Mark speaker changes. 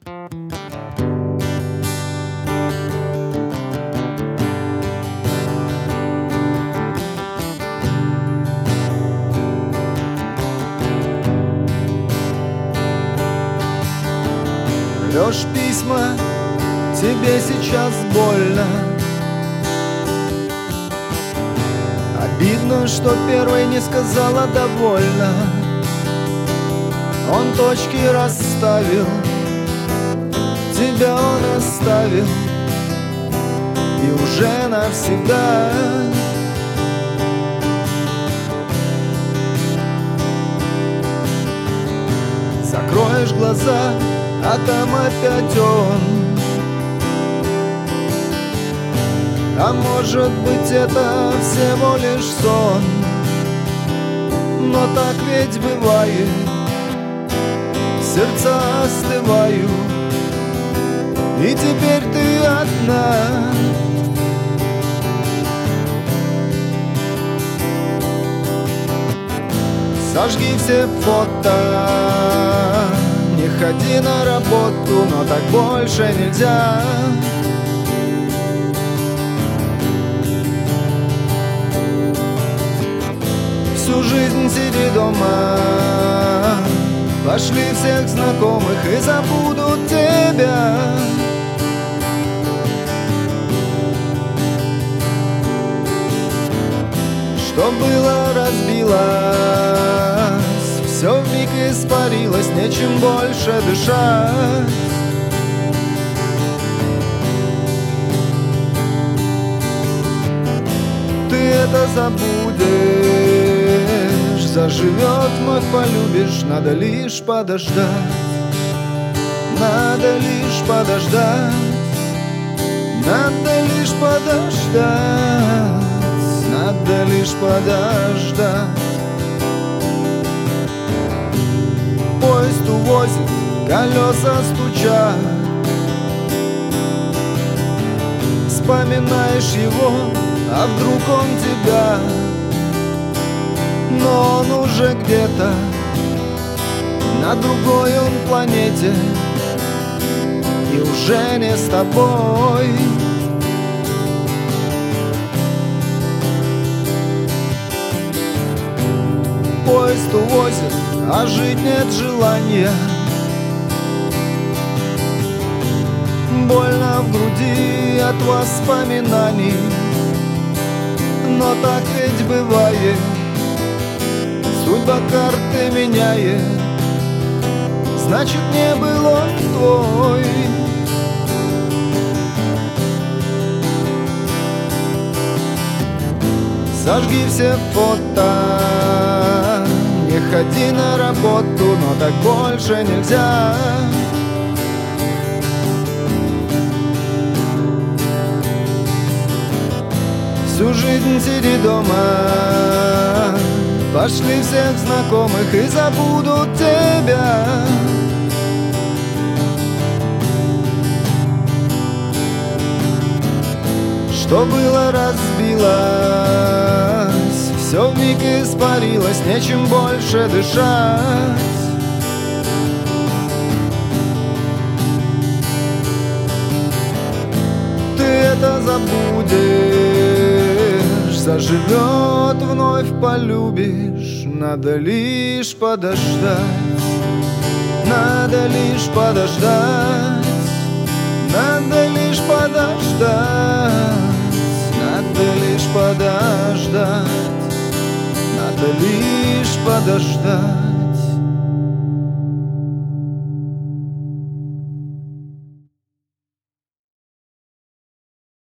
Speaker 1: Шлёшь письма, тебе сейчас больно. Обидно, что первой не сказала довольно. Он точки расставил, тебя он оставил, и уже навсегда. Закроешь глаза, а там опять он. А может быть, это всего лишь сон. Но так ведь бывает, сердца остывают, и теперь ты одна. Сожги все фото, не ходи на работу, но так больше нельзя. Всю жизнь сиди дома, пошли всех знакомых и забудут тебя. Что было, разбилось, все вмиг испарилось, нечем больше дышать. Ты это забудешь, заживет, вновь полюбишь, надо лишь подождать. Надо лишь подождать, надо лишь подождать, надо лишь подождать. Поезд увозит, колеса стучат. Вспоминаешь его, а вдруг он тебя? Но он уже где-то на другой он планете, и уже не с тобой. Поезд увозит, а жить нет желания. Больно в груди от воспоминаний, но так ведь бывает, судьба карты меняет, значит, не был он твой. Сожги все фото, не ходи на работу, но так больше нельзя. Всю жизнь сиди дома, пошли всех знакомых и забудут тебя. Что было, разбилось, все вмиг испарилось, нечем больше дышать. Ты это забудешь, заживет, вновь полюбишь, надо лишь подождать. Надо лишь подождать, надо лишь подождать, надо лишь подождать, надо лишь подождать.